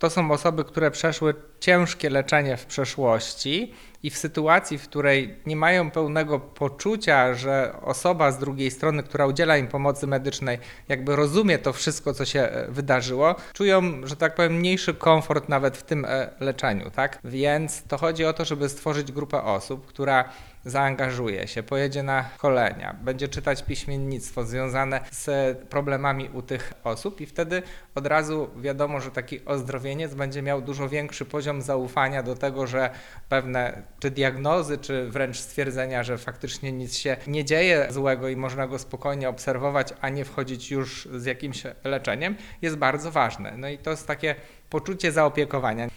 to są osoby, które przeszły ciężkie leczenie w przeszłości i w sytuacji, w której nie mają pełnego poczucia, że osoba z drugiej strony, która udziela im pomocy medycznej, jakby rozumie to wszystko, co się wydarzyło, czują, że tak powiem, mniejszy komfort nawet w tym leczeniu, tak? Więc to chodzi o to, żeby stworzyć grupę osób, która zaangażuje się, pojedzie na szkolenia, będzie czytać piśmiennictwo związane z problemami u tych osób i wtedy od razu wiadomo, że taki ozdrowieniec będzie miał dużo większy poziom zaufania do tego, że pewne czy diagnozy, czy wręcz stwierdzenia, że faktycznie nic się nie dzieje złego i można go spokojnie obserwować, a nie wchodzić już z jakimś leczeniem, jest bardzo ważne. No i to jest takie poczucie zaopiekowania.